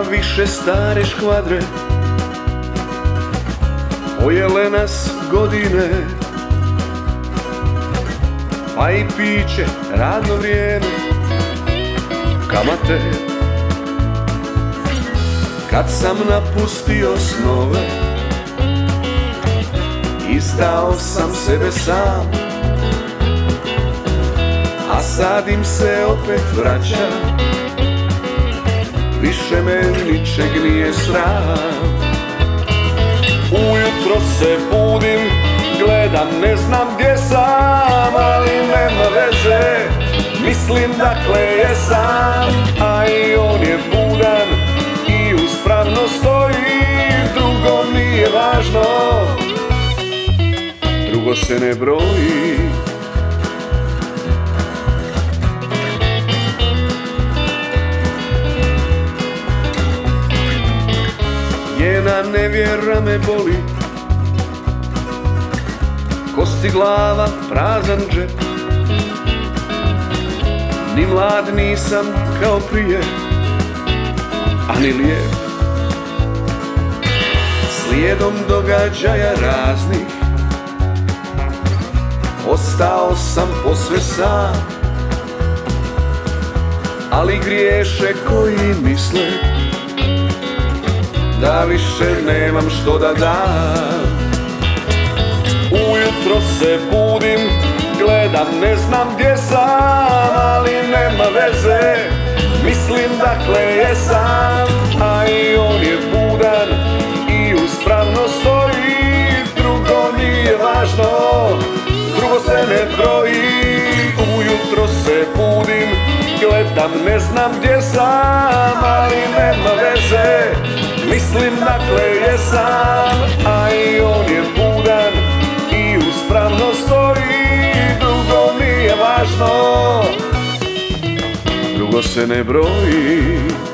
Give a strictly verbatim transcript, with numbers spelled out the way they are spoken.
više stare škvadre, pojele nas godine, pa i piće, radno vrijeme, kamate. Kad sam napustio snove, izdao sam sebe sam, a sad im se opet vraća, više me ničeg nije sram. Ujutro se budim, gledam, ne znam gdje sam, ali nema veze, mislim dakle jesam. A i on je budan i uspravno stoji, drugo nije važno, drugo se ne broji. Njena nevjera me boli, kosti glava, prazan džep. Ni mlad nisam kao prije, a ni lijep. Slijedom događaja raznih ostao sam posve sam, ali griješe koji misle da više nemam što da dam. Ujutro se budim, gledam, ne znam gdje sam, ali nema veze, mislim dakle jesam. A i on je budan i uspravno stoji, drugo nije važno, drugo se ne broji. Ujutro se budim, gledam, ne znam gdje sam, ali nema veze, mislim dakle jesam. A i on je budan i uspravno stoji, drugo nije važno, drugo se ne broji.